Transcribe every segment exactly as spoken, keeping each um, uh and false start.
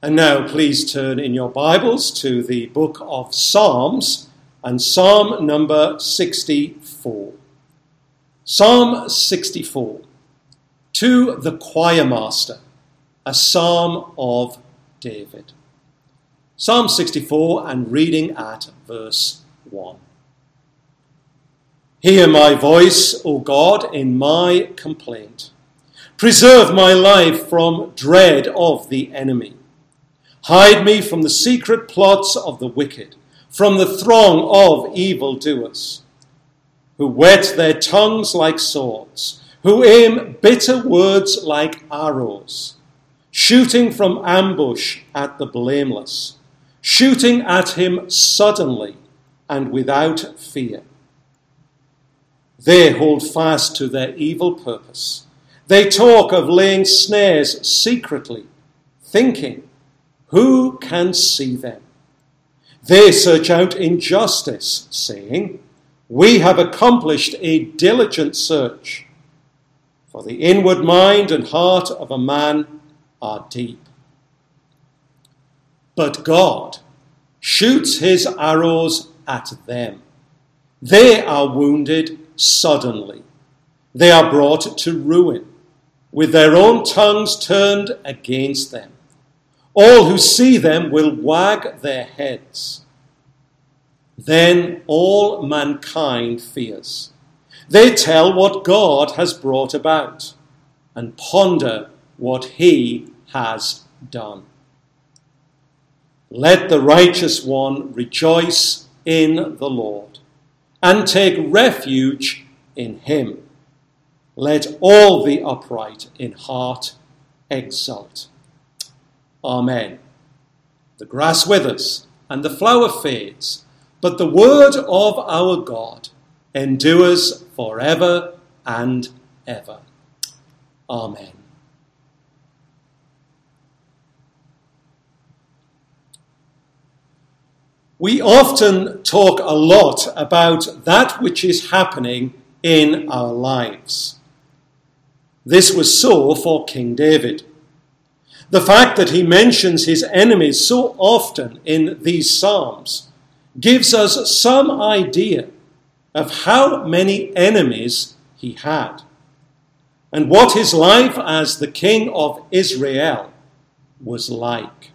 And now please turn in your Bibles to the book of Psalms and Psalm number sixty-four. Psalm sixty-four, to the choir master, a psalm of David. Psalm sixty-four, and reading at verse one. Hear my voice, O God, in my complaint. Preserve my life from dread of the enemy. Hide me from the secret plots of the wicked, from the throng of evildoers, who whet their tongues like swords, who aim bitter words like arrows, shooting from ambush at the blameless, shooting at him suddenly and without fear. They hold fast to their evil purpose. They talk of laying snares secretly, thinking, who can see them? They search out injustice, saying, we have accomplished a diligent search. For the inward mind and heart of a man are deep. But God shoots his arrows at them. They are wounded suddenly. They are brought to ruin, with their own tongues turned against them. All who see them will wag their heads. Then all mankind fears. They tell what God has brought about and ponder what he has done. Let the righteous one rejoice in the Lord and take refuge in him. Let all the upright in heart exult. Amen. The grass withers and the flower fades, but the word of our God endures forever and ever. Amen. We often talk a lot about that which is happening in our lives. This was so for King David. The fact that he mentions his enemies so often in these Psalms gives us some idea of how many enemies he had and what his life as the king of Israel was like.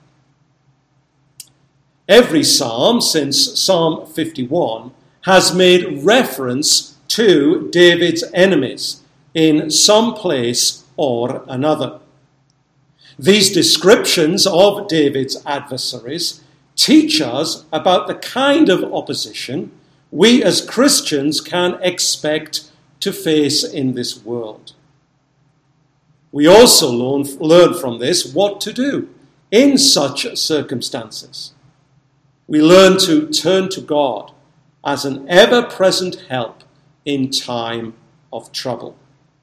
Every psalm since Psalm fifty-one has made reference to David's enemies in some place or another. These descriptions of David's adversaries teach us about the kind of opposition we as Christians can expect to face in this world. We also learn, learn from this what to do in such circumstances. We learn to turn to God as an ever-present help in time of trouble.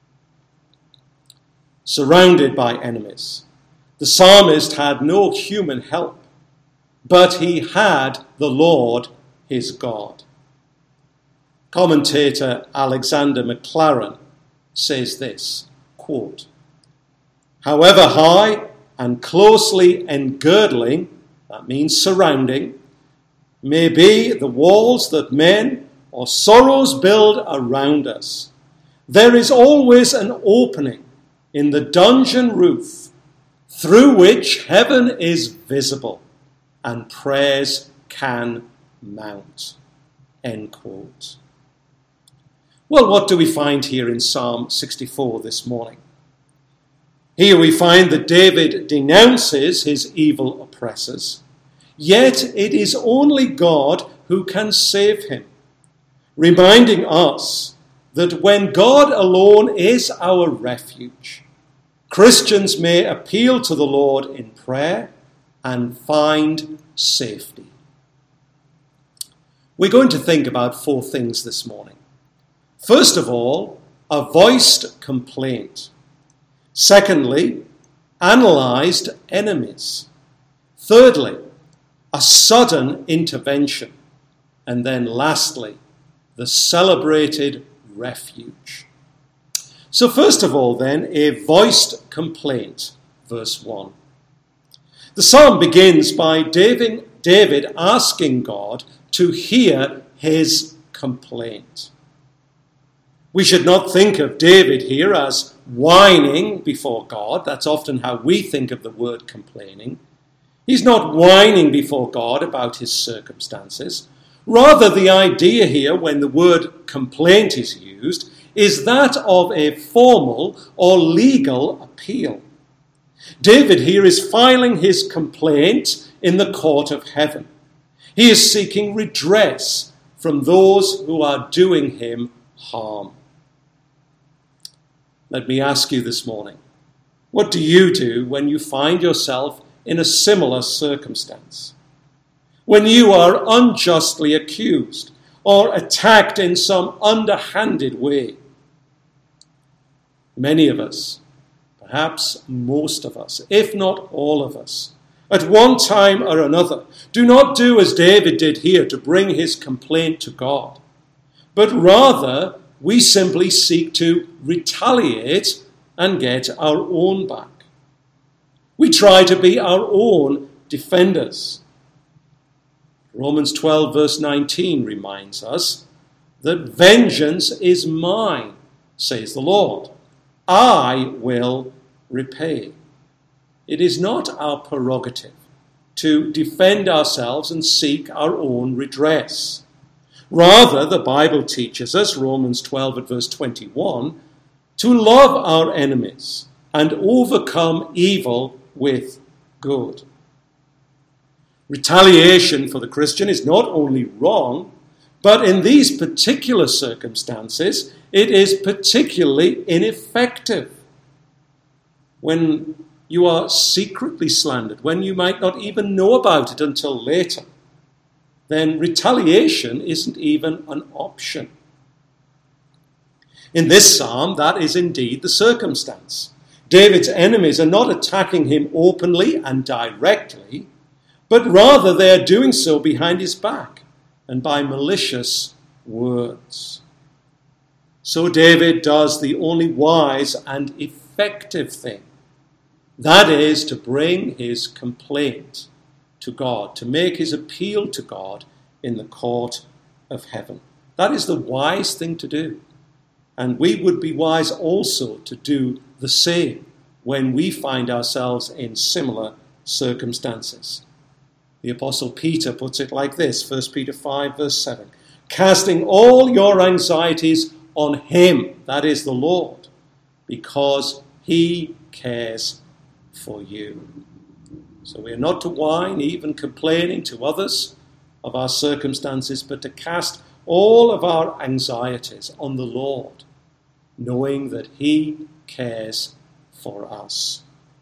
Surrounded by enemies, the psalmist had no human help, but he had the Lord his God. Commentator Alexander Maclaren says this, quote, however high and closely engirdling, that means surrounding, may be the walls that men or sorrows build around us, there is always an opening in the dungeon roof through which heaven is visible and prayers can mount. End quote. Well, what do we find here in Psalm sixty-four this morning? Here we find that David denounces his evil oppressors, yet it is only God who can save him, reminding us that when God alone is our refuge, Christians may appeal to the Lord in prayer and find safety. We're going to think about four things this morning. First of all, a voiced complaint. Secondly, analysed enemies. Thirdly, a sudden intervention. And then lastly, the celebrated refuge. So first of all then, a voiced complaint, verse one. The psalm begins by David, David asking God to hear his complaint. We should not think of David here as whining before God. That's often how we think of the word complaining. He's not whining before God about his circumstances. Rather, the idea here, when the word complaint is used, is that of a formal or legal appeal. David here is filing his complaint in the court of heaven. He is seeking redress from those who are doing him harm. Let me ask you this morning, what do you do when you find yourself in a similar circumstance? When you are unjustly accused or attacked in some underhanded way? Many of us, perhaps most of us, if not all of us, at one time or another, do not do as David did here to bring his complaint to God, but rather we simply seek to retaliate and get our own back. We try to be our own defenders. Romans twelve verse nineteen reminds us that vengeance is mine, says the Lord. I will repay. It is not our prerogative to defend ourselves and seek our own redress. Rather, the Bible teaches us, Romans twelve at verse twenty-one, to love our enemies and overcome evil with good. Retaliation for the Christian is not only wrong, but in these particular circumstances, it is particularly ineffective. When you are secretly slandered, when you might not even know about it until later, then retaliation isn't even an option. In this psalm, that is indeed the circumstance. David's enemies are not attacking him openly and directly, but rather they are doing so behind his back and by malicious words. So David does the only wise and effective thing. That is to bring his complaint to God, to make his appeal to God in the court of heaven. That is the wise thing to do. And we would be wise also to do the same when we find ourselves in similar circumstances. The Apostle Peter puts it like this, First Peter five verse seven, casting all your anxieties on him, that is the Lord, because he cares for you. So we are not to whine, even complaining to others of our circumstances, but to cast all of our anxieties on the Lord, knowing that he cares for us.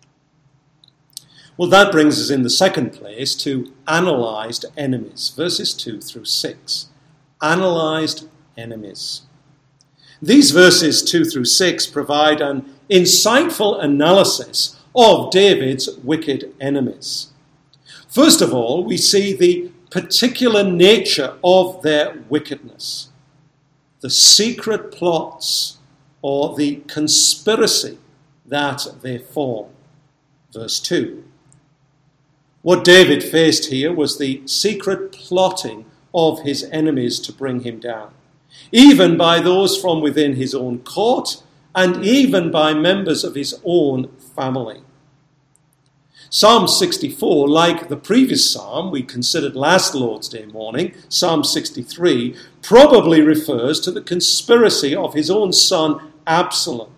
Well, that brings us in the second place to analysed enemies, verses two through six. Analysed enemies. These verses two through six provide an insightful analysis of David's wicked enemies. First of all, we see the particular nature of their wickedness, the secret plots or the conspiracy that they form. Verse two. What David faced here was the secret plotting of his enemies to bring him down, even by those from within his own court and even by members of his own family. Psalm sixty-four, like the previous psalm we considered last Lord's Day morning, Psalm sixty-three, probably refers to the conspiracy of his own son Absalom.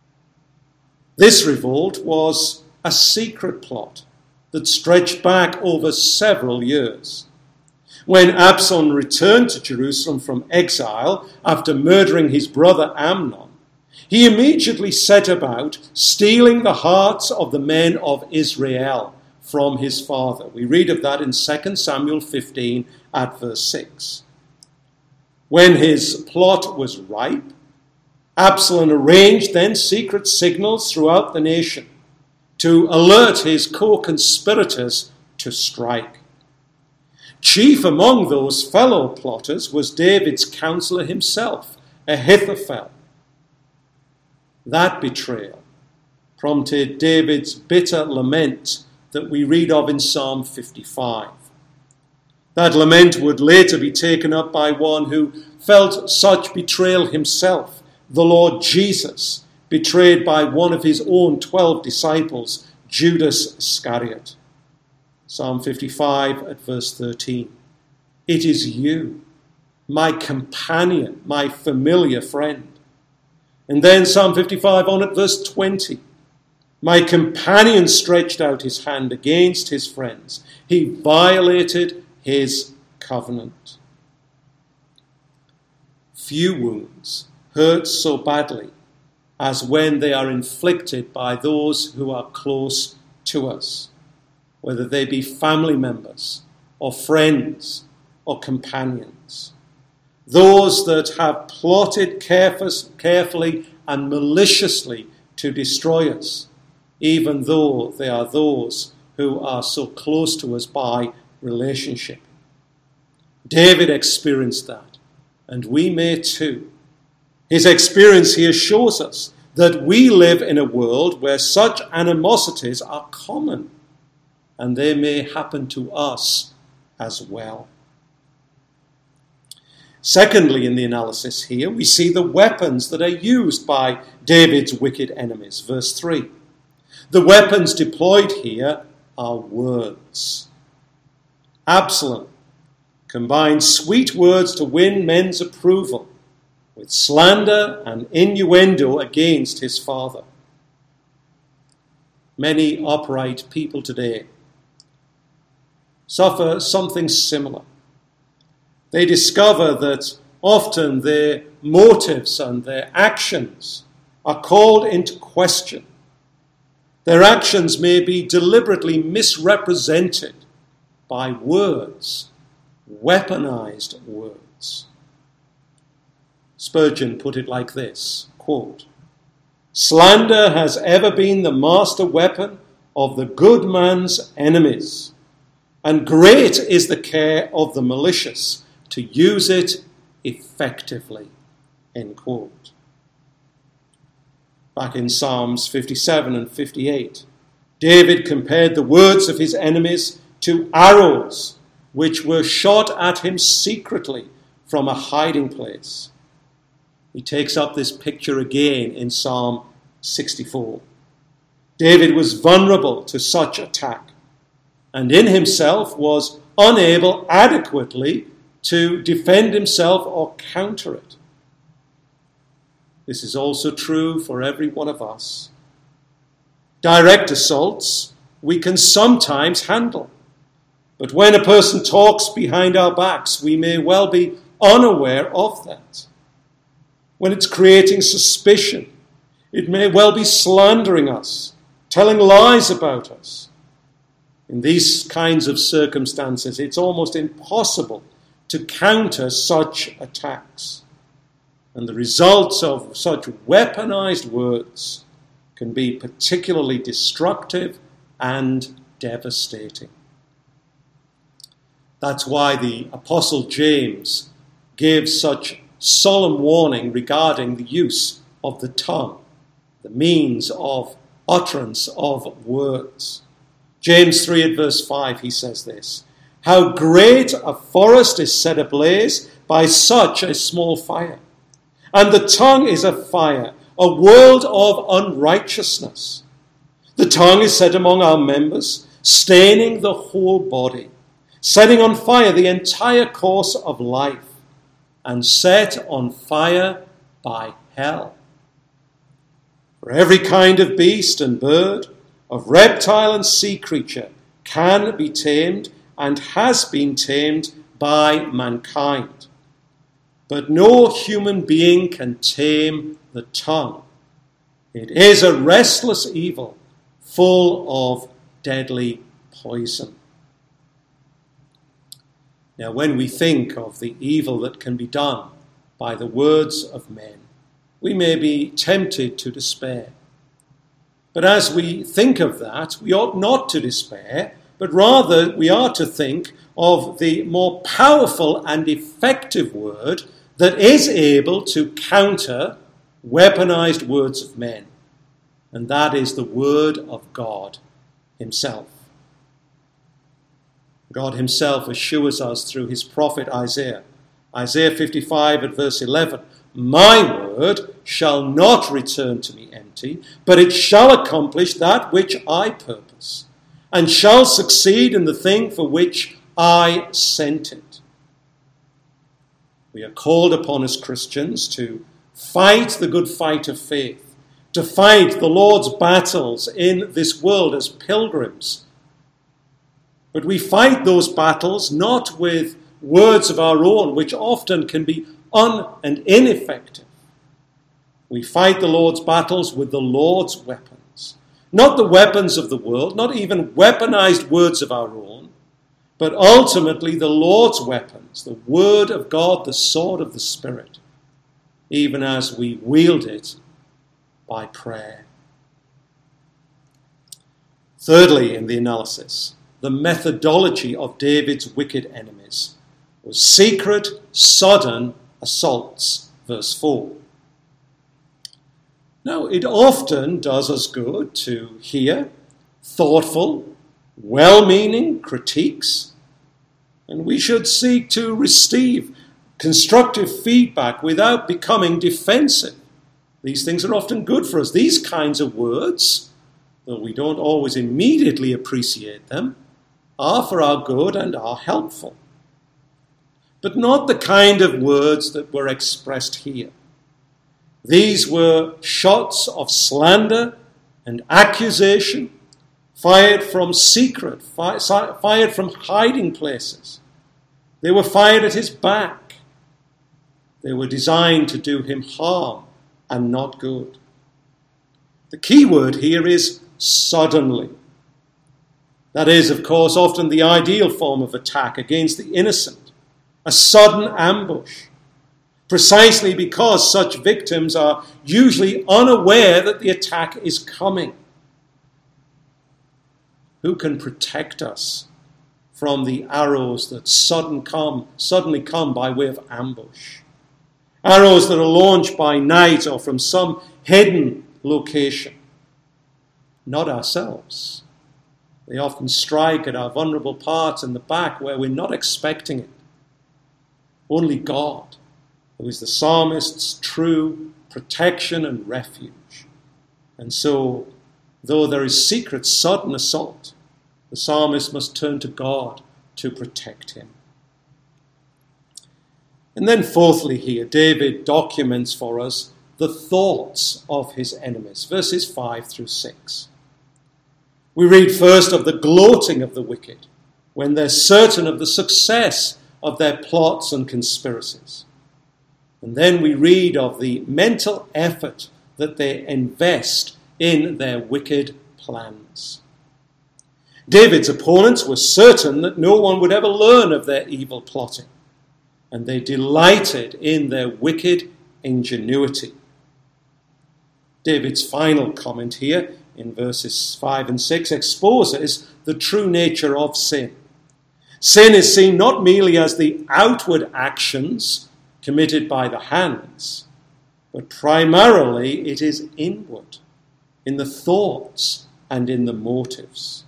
This revolt was a secret plot that stretched back over several years. When Absalom returned to Jerusalem from exile after murdering his brother Amnon, he immediately set about stealing the hearts of the men of Israel from his father. We read of that in Second Samuel fifteen at verse six. When his plot was ripe, Absalom arranged then secret signals throughout the nation to alert his co-conspirators to strike. Chief among those fellow plotters was David's counselor himself, Ahithophel. That betrayal prompted David's bitter lament that we read of in Psalm fifty-five. That lament would later be taken up by one who felt such betrayal himself, the Lord Jesus, betrayed by one of his own twelve disciples, Judas Iscariot. Psalm fifty-five at verse thirteen. It is you, my companion, my familiar friend. And then Psalm fifty-five on at verse twenty. My companion stretched out his hand against his friends. He violated his covenant. Few wounds hurt so badly as when they are inflicted by those who are close to us, whether they be family members or friends or companions. Those that have plotted carefully and maliciously to destroy us, even though they are those who are so close to us by relationship. David experienced that, and we may too. His experience here shows us that we live in a world where such animosities are common, and they may happen to us as well. Secondly, in the analysis here, we see the weapons that are used by David's wicked enemies. Verse three. The weapons deployed here are words. Absalom combined sweet words to win men's approval with slander and innuendo against his father. Many upright people today suffer something similar. They discover that often their motives and their actions are called into question. Their actions may be deliberately misrepresented by words, weaponized words. Spurgeon put it like this, quote, slander has ever been the master weapon of the good man's enemies, and great is the care of the malicious to use it effectively, end quote. Back in Psalms fifty-seven and fifty-eight, David compared the words of his enemies to arrows which were shot at him secretly from a hiding place. He takes up this picture again in Psalm sixty-four. David was vulnerable to such attack, and in himself was unable adequately to defend himself or counter it. This is also true for every one of us. Direct assaults we can sometimes handle, but when a person talks behind our backs, we may well be unaware of that. When it's creating suspicion, it may well be slandering us, telling lies about us. In these kinds of circumstances, it's almost impossible to counter such attacks. And the results of such weaponized words can be particularly destructive and devastating. That's why the Apostle James gives such solemn warning regarding the use of the tongue, the means of utterance of words. James three at verse five, he says this, how great a forest is set ablaze by such a small fire. And the tongue is a fire, a world of unrighteousness. The tongue is set among our members, staining the whole body, setting on fire the entire course of life, and set on fire by hell. For every kind of beast and bird, of reptile and sea creature can be tamed and has been tamed by mankind. But no human being can tame the tongue. It is a restless evil, full of deadly poison. Now, when we think of the evil that can be done by the words of men, we may be tempted to despair. But as we think of that, we ought not to despair, but rather we are to think of the more powerful and effective word that is able to counter weaponized words of men. And that is the word of God himself. God himself assures us through his prophet Isaiah. Isaiah fifty-five at verse eleven, "My word shall not return to me empty, but it shall accomplish that which I purpose, and shall succeed in the thing for which I sent it." We are called upon as Christians to fight the good fight of faith, to fight the Lord's battles in this world as pilgrims. But we fight those battles not with words of our own, which often can be un- and ineffective. We fight the Lord's battles with the Lord's weapons, not the weapons of the world, not even weaponized words of our own, but ultimately the Lord's weapons, the word of God, the sword of the Spirit, even as we wield it by prayer. Thirdly, in the analysis, the methodology of David's wicked enemies was secret, sudden assaults. Verse four. Now, it often does us good to hear thoughtful, well-meaning critiques, and we should seek to receive constructive feedback without becoming defensive. These things are often good for us. These kinds of words, though we don't always immediately appreciate them, are for our good and are helpful. But not the kind of words that were expressed here. These were shots of slander and accusation, fired from secret, fi- fired from hiding places. They were fired at his back. They were designed to do him harm and not good. The key word here is suddenly. That is, of course, often the ideal form of attack against the innocent, a sudden ambush, precisely because such victims are usually unaware that the attack is coming. Who can protect us from the arrows that sudden come, suddenly come by way of ambush? Arrows that are launched by night or from some hidden location. Not ourselves. They often strike at our vulnerable parts in the back where we're not expecting it. Only God, who is the psalmist's true protection and refuge. And so, though there is secret, sudden assault, the psalmist must turn to God to protect him. And then fourthly here, David documents for us the thoughts of his enemies, verses five through six. We read first of the gloating of the wicked, when they're certain of the success of their plots and conspiracies. And then we read of the mental effort that they invest in their wicked plans. David's opponents were certain that no one would ever learn of their evil plotting, and they delighted in their wicked ingenuity. David's final comment here in verses five and six exposes the true nature of sin. Sin is seen not merely as the outward actions committed by the hands, but primarily it is inward, in the thoughts and in the motives.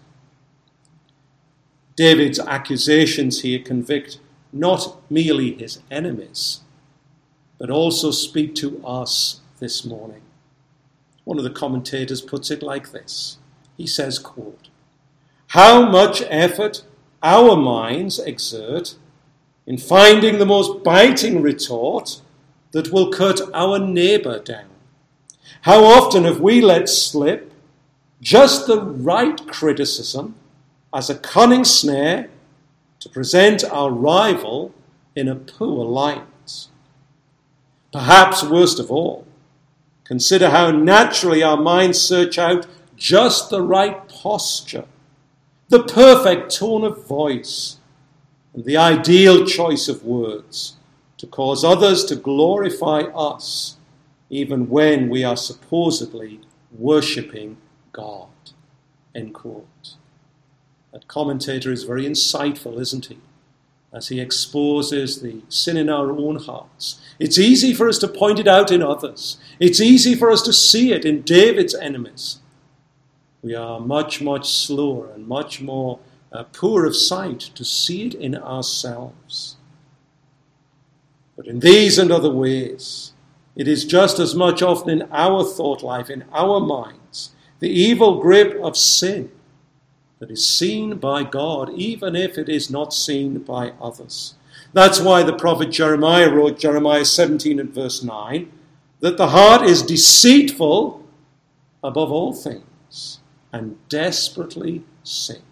David's accusations here convict not merely his enemies, but also speak to us this morning. One of the commentators puts it like this. He says, quote, "How much effort our minds exert in finding the most biting retort that will cut our neighbour down. How often have we let slip just the right criticism as a cunning snare to present our rival in a poor light? Perhaps worst of all, consider how naturally our minds search out just the right posture, the perfect tone of voice, and the ideal choice of words to cause others to glorify us, even when we are supposedly worshipping God." End quote. That commentator is very insightful, isn't he? As he exposes the sin in our own hearts. It's easy for us to point it out in others. It's easy for us to see it in David's enemies. We are much, much slower and much more uh, poor of sight to see it in ourselves. But in these and other ways, it is just as much often in our thought life, in our minds, the evil grip of sin that is seen by God, even if it is not seen by others. That's why the prophet Jeremiah wrote, Jeremiah seventeen and verse nine, that the heart is deceitful above all things and desperately sick.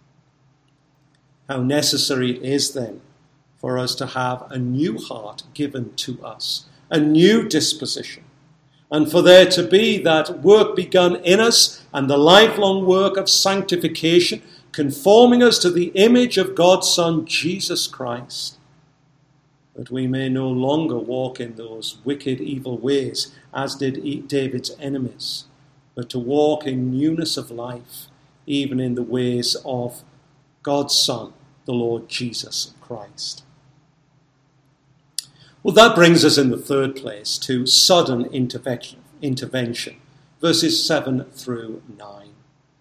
How necessary it is then for us to have a new heart given to us, a new disposition, and for there to be that work begun in us and the lifelong work of sanctification, conforming us to the image of God's Son, Jesus Christ, that we may no longer walk in those wicked, evil ways as did David's enemies, but to walk in newness of life, even in the ways of God's Son, the Lord Jesus Christ. Well, that brings us in the third place to sudden intervention, intervention, verses seven through nine.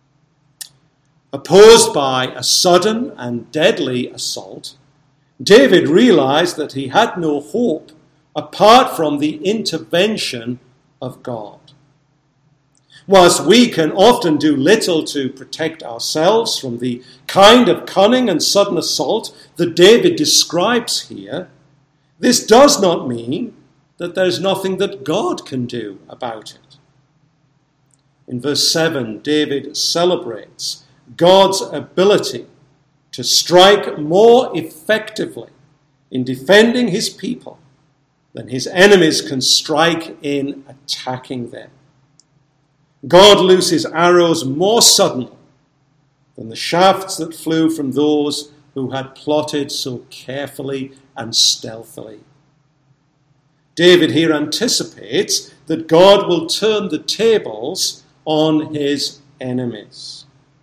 Opposed by a sudden and deadly assault, David realized that he had no hope apart from the intervention of God. Whilst we can often do little to protect ourselves from the kind of cunning and sudden assault that David describes here, this does not mean that there's nothing that God can do about it. In verse seven, David celebrates God's ability to strike more effectively in defending his people than his enemies can strike in attacking them. God looses arrows more suddenly than the shafts that flew from those who had plotted so carefully and stealthily. David here anticipates that God will turn the tables on his enemies.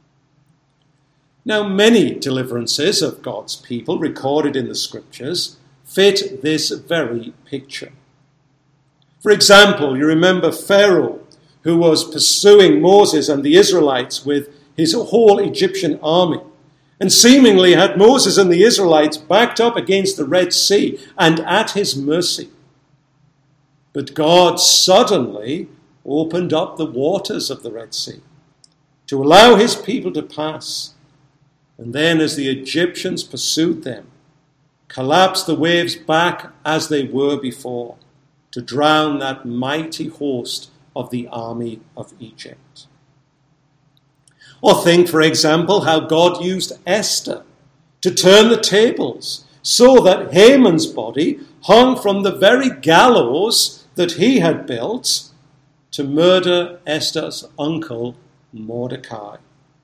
Now, many deliverances of God's people recorded in the Scriptures fit this very picture. For example, you remember Pharaoh, who was pursuing Moses and the Israelites with his whole Egyptian army, and seemingly had Moses and the Israelites backed up against the Red Sea and at his mercy. But God suddenly opened up the waters of the Red Sea to allow his people to pass. And then as the Egyptians pursued them, collapsed the waves back as they were before to drown that mighty host of the army of Egypt. Or think, for example, how God used Esther to turn the tables so that Haman's body hung from the very gallows that he had built to murder Esther's uncle Mordecai.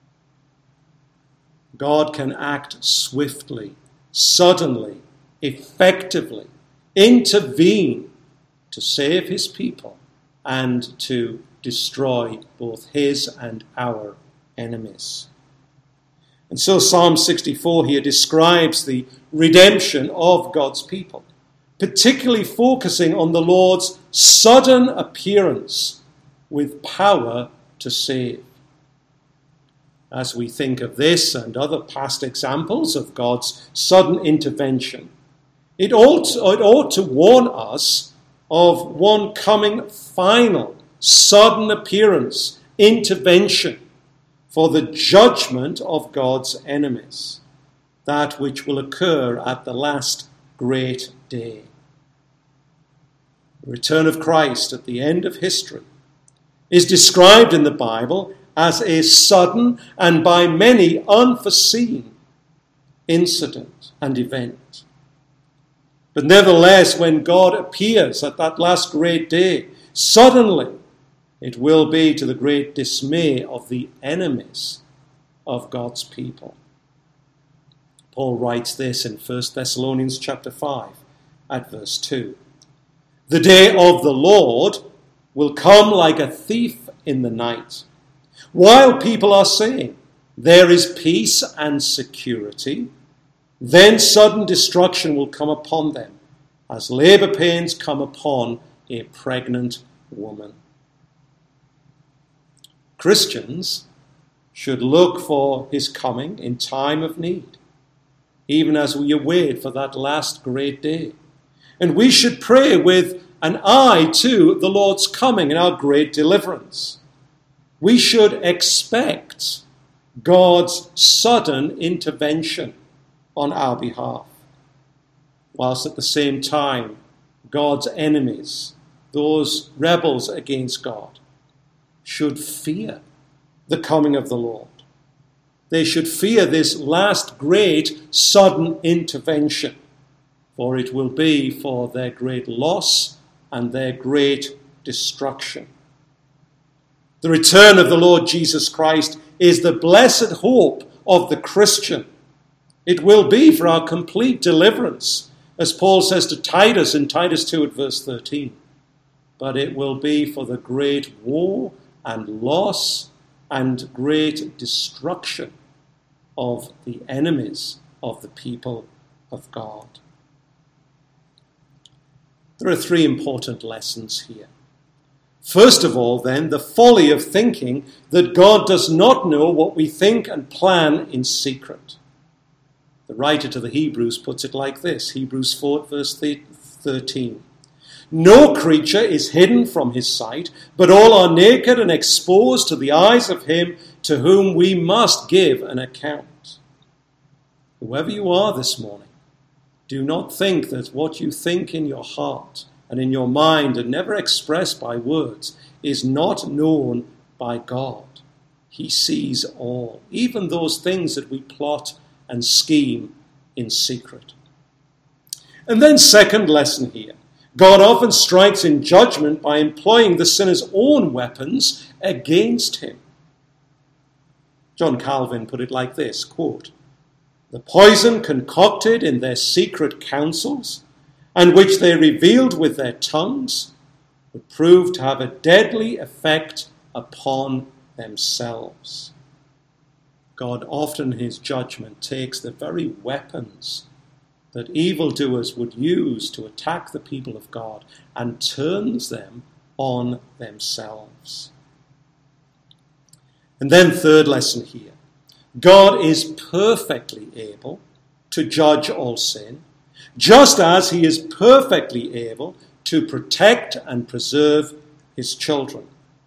God can act swiftly, suddenly, effectively, intervene to save his people and to destroy both his and our enemies. And so Psalm sixty-four here describes the redemption of God's people, particularly focusing on the Lord's sudden appearance with power to save. As we think of this and other past examples of God's sudden intervention, it ought, it ought to warn us of one coming final, sudden appearance, intervention for the judgment of God's enemies, that which will occur at the last great day. The return of Christ at the end of history is described in the Bible as a sudden and by many unforeseen incident and event. But nevertheless, when God appears at that last great day, suddenly it will be to the great dismay of the enemies of God's people. Paul writes this in First Thessalonians chapter five at verse two. The day of the Lord will come like a thief in the night. While people are saying, there is peace and security, then sudden destruction will come upon them, as labor pains come upon a pregnant woman. Christians should look for his coming in time of need, even as we await for that last great day. And we should pray with an eye to the Lord's coming and our great deliverance. We should expect God's sudden intervention on our behalf, whilst at the same time God's enemies, those rebels against God, should fear the coming of the Lord. They should fear this last great sudden intervention, for it will be for their great loss and their great destruction. The return of the Lord Jesus Christ is the blessed hope of the Christian. It will be for our complete deliverance, as Paul says to Titus in Titus two at verse thirteen. But it will be for the great woe and loss and great destruction of the enemies of the people of God. There are three important lessons here. First of all, then, the folly of thinking that God does not know what we think and plan in secret. The writer to the Hebrews puts it like this, Hebrews four, verse thirteen. No creature is hidden from his sight, but all are naked and exposed to the eyes of him to whom we must give an account. Whoever you are this morning, do not think that what you think in your heart and in your mind and never expressed by words is not known by God. He sees all, even those things that we plot and scheme in secret. And then second lesson here. God often strikes in judgment by employing the sinner's own weapons against him. John Calvin put it like this, quote, "The poison concocted in their secret councils, and which they revealed with their tongues, would prove to have a deadly effect upon themselves." God often in his judgment takes the very weapons that evildoers would use to attack the people of God and turns them on themselves. And then third lesson here. God is perfectly able to judge all sin, just as he is perfectly able to protect and preserve his children.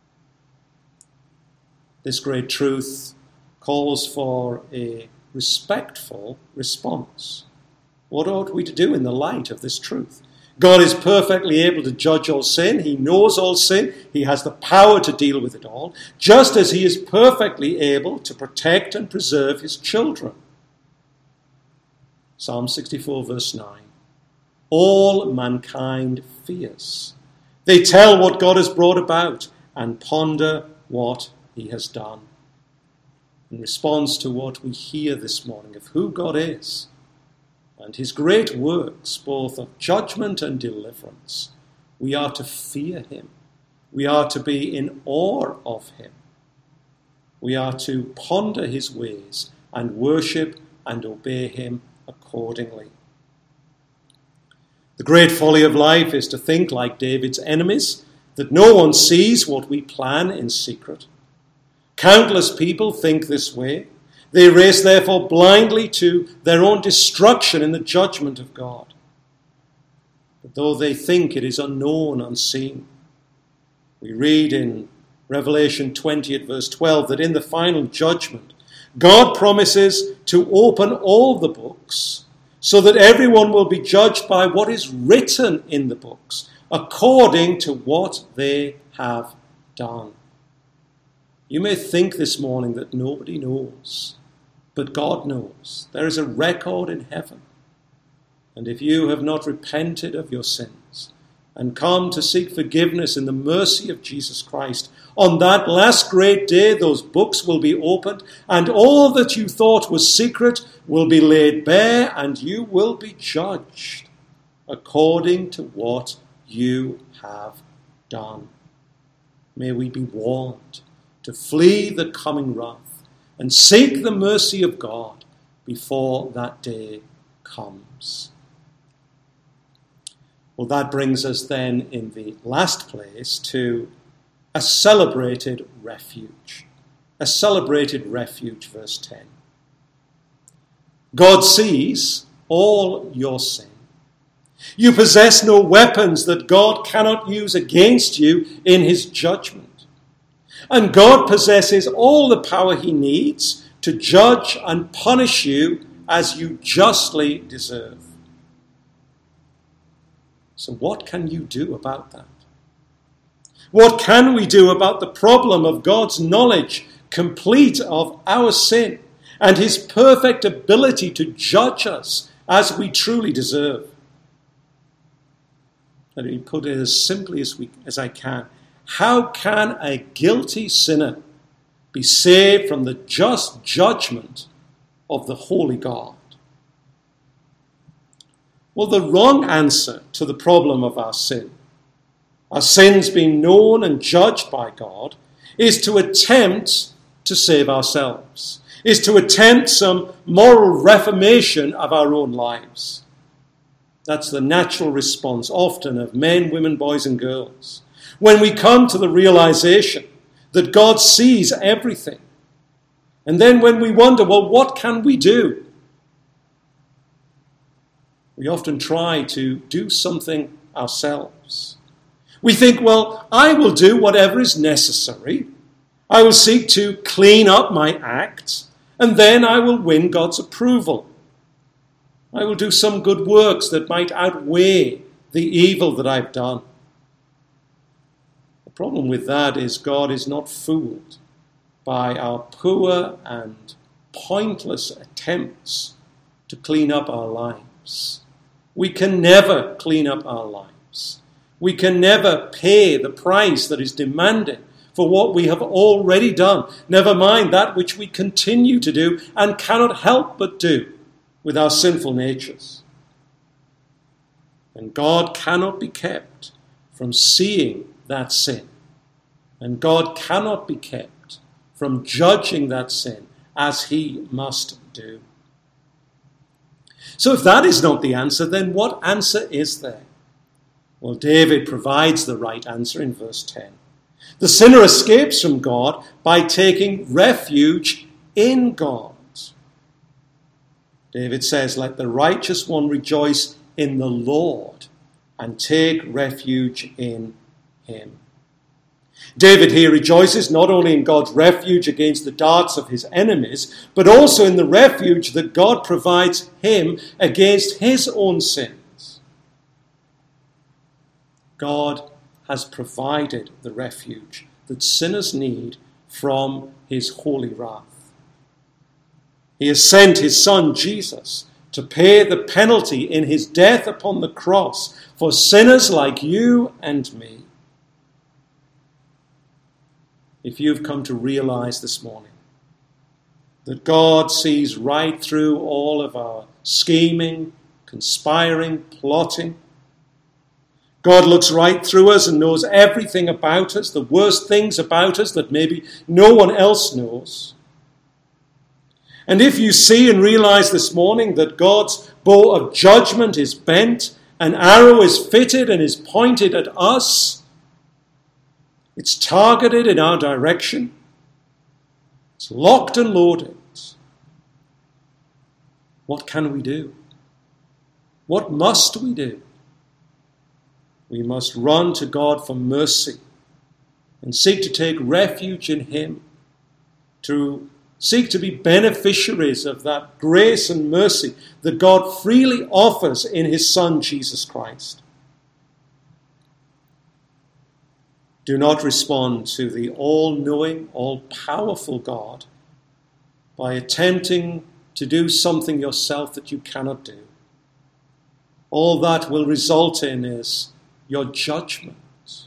This great truth calls for a respectful response. What ought we to do in the light of this truth? God is perfectly able to judge all sin. He knows all sin. He has the power to deal with it all, just as he is perfectly able to protect and preserve his children. Psalm sixty-four, verse nine. All mankind fears. They tell what God has brought about and ponder what he has done. In response to what we hear this morning of who God is, and his great works, both of judgment and deliverance, we are to fear him. We are to be in awe of him. We are to ponder his ways and worship and obey him accordingly. The great folly of life is to think like David's enemies, that no one sees what we plan in secret. Countless people think this way. They race, therefore, blindly to their own destruction in the judgment of God. But though they think it is unknown, unseen, we read in Revelation twenty at verse twelve that in the final judgment, God promises to open all the books so that everyone will be judged by what is written in the books, according to what they have done. You may think this morning that nobody knows, but God knows. There is a record in heaven. And if you have not repented of your sins and come to seek forgiveness in the mercy of Jesus Christ, on that last great day those books will be opened, and all that you thought was secret will be laid bare, and you will be judged according to what you have done. May we be warned to flee the coming wrath and seek the mercy of God before that day comes. Well, that brings us then in the last place to a celebrated refuge. a celebrated refuge, verse ten. God sees all your sin. You possess no weapons that God cannot use against you in his judgment. And God possesses all the power he needs to judge and punish you as you justly deserve. So what can you do about that? What can we do about the problem of God's knowledge, complete of our sin, and his perfect ability to judge us as we truly deserve? Let me put it as simply as, we, as I can. How can a guilty sinner be saved from the just judgment of the holy God? Well, the wrong answer to the problem of our sin, our sins being known and judged by God, is to attempt to save ourselves, is to attempt some moral reformation of our own lives. That's the natural response often of men, women, boys and girls. When we come to the realization that God sees everything, and then when we wonder, well, what can we do? We often try to do something ourselves. We think, well, I will do whatever is necessary. I will seek to clean up my act, and then I will win God's approval. I will do some good works that might outweigh the evil that I've done. The problem with that is God is not fooled by our poor and pointless attempts to clean up our lives. We can never clean up our lives. We can never pay the price that is demanded for what we have already done, never mind that which we continue to do and cannot help but do with our sinful natures. And God cannot be kept from seeing that sin. And God cannot be kept from judging that sin as he must do. So if that is not the answer, then what answer is there? Well, David provides the right answer in verse ten. The sinner escapes from God by taking refuge in God. David says, let the righteous one rejoice in the Lord and take refuge in him. David here rejoices not only in God's refuge against the darts of his enemies, but also in the refuge that God provides him against his own sins. God has provided the refuge that sinners need from his holy wrath. He has sent his son Jesus to pay the penalty in his death upon the cross for sinners like you and me. If you've come to realize this morning that God sees right through all of our scheming, conspiring, plotting, God looks right through us and knows everything about us, the worst things about us that maybe no one else knows. And if you see and realize this morning that God's bow of judgment is bent, an arrow is fitted and is pointed at us, it's targeted in our direction, it's locked and loaded, what can we do? What must we do? We must run to God for mercy and seek to take refuge in him, to seek to be beneficiaries of that grace and mercy that God freely offers in his Son, Jesus Christ. Do not respond to the all-knowing, all-powerful God by attempting to do something yourself that you cannot do. All that will result in is your judgment.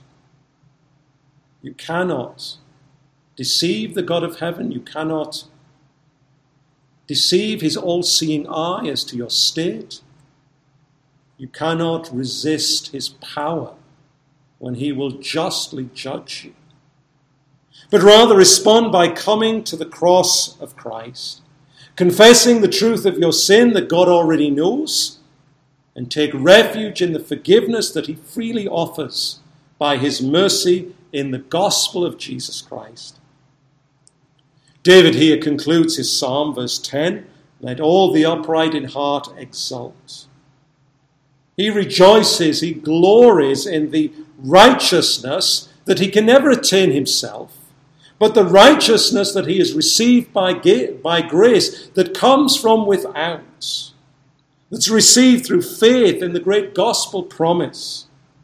You cannot deceive the God of heaven. You cannot deceive his all-seeing eye as to your state. You cannot resist his power when he will justly judge you. But rather respond by coming to the cross of Christ, confessing the truth of your sin that God already knows, and take refuge in the forgiveness that he freely offers by his mercy in the gospel of Jesus Christ. David here concludes his psalm, verse ten, "Let all the upright in heart exult." He rejoices, he glories in the righteousness that he can never attain himself, but the righteousness that he has received by, by grace that comes from without, that's received through faith in the great gospel promise.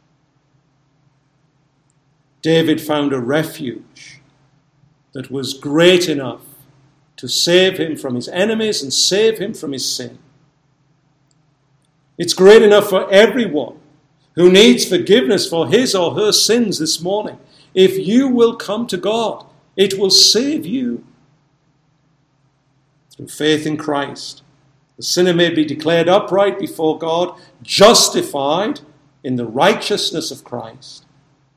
David found a refuge that was great enough to save him from his enemies and save him from his sin. It's great enough for everyone who needs forgiveness for his or her sins this morning. If you will come to God, it will save you. Through faith in Christ, the sinner may be declared upright before God, justified in the righteousness of Christ.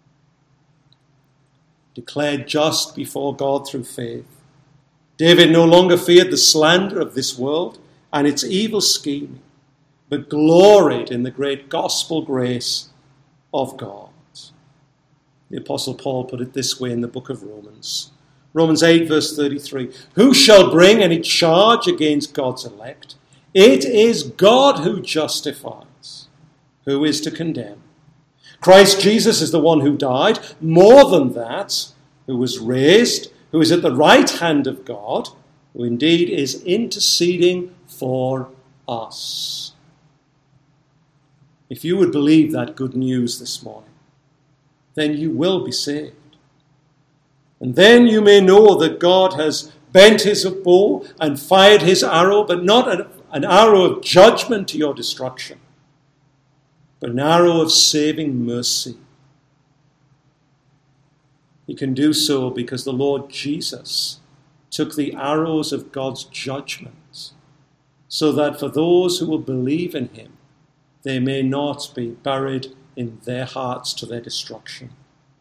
Declared just before God through faith. David no longer feared the slander of this world and its evil scheming, but gloried in the great gospel grace of God. The Apostle Paul put it this way in the book of Romans. Romans eight, verse thirty-three. Who shall bring any charge against God's elect? It is God who justifies. Who is to condemn? Christ Jesus is the one who died. More than that, who was raised, who is at the right hand of God, who indeed is interceding for us. If you would believe that good news this morning, then you will be saved. And then you may know that God has bent his bow and fired his arrow, but not an arrow of judgment to your destruction, but an arrow of saving mercy. He can do so because the Lord Jesus took the arrows of God's judgment, so that for those who will believe in him, they may not be buried in their hearts to their destruction.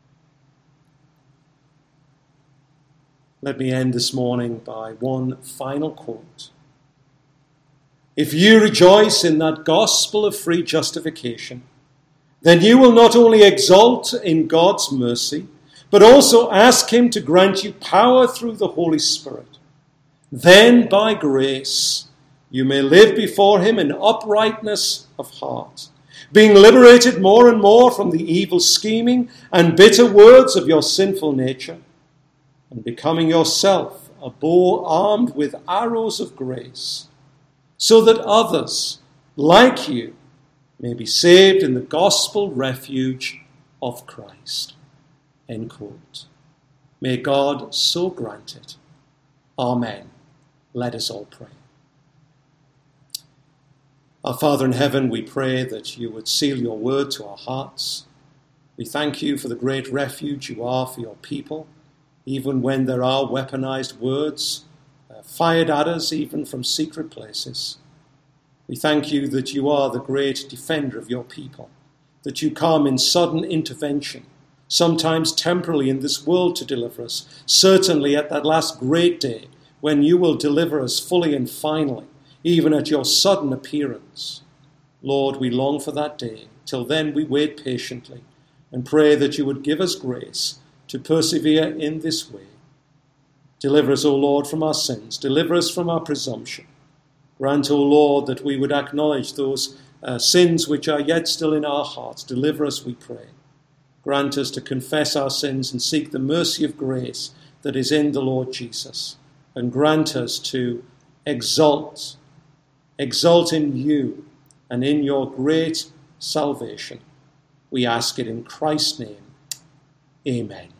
Let me end this morning by one final quote. If you rejoice in that gospel of free justification, then you will not only exult in God's mercy, but also ask him to grant you power through the Holy Spirit. Then, by grace, you may live before him in uprightness of heart, being liberated more and more from the evil scheming and bitter words of your sinful nature, and becoming yourself a bow armed with arrows of grace, so that others, like you, may be saved in the gospel refuge of Christ. End quote. May God so grant it. Amen. Let us all pray. Our Father in heaven, we pray that you would seal your word to our hearts. We thank you for the great refuge you are for your people, even when there are weaponized words uh, fired at us, even from secret places. We thank you that you are the great defender of your people, that you come in sudden intervention, sometimes temporarily in this world to deliver us, certainly at that last great day when you will deliver us fully and finally, even at your sudden appearance. Lord, we long for that day. Till then we wait patiently and pray that you would give us grace to persevere in this way. Deliver us, O Lord, from our sins. Deliver us from our presumption. Grant, O Lord, that we would acknowledge those uh, sins which are yet still in our hearts. Deliver us, we pray. Grant us to confess our sins and seek the mercy of grace that is in the Lord Jesus. And grant us to exult, exult in you and in your great salvation. We ask it in Christ's name. Amen.